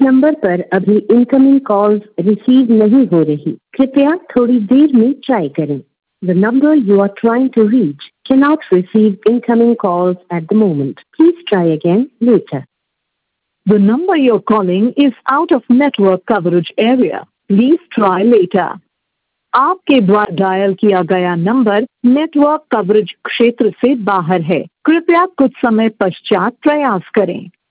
Number पर अभी incoming calls receive नहीं हो रही, कृपया थोड़ी देर में ट्राई करें। The number you are trying to reach cannot receive incoming calls at the moment. Please try again later. The number you're calling is out of network coverage area. Please try later. आपके द्वारा dial किया गया number network coverage क्षेत्र से बाहर है, कृपया कुछ समय पश्चात प्रयास करें।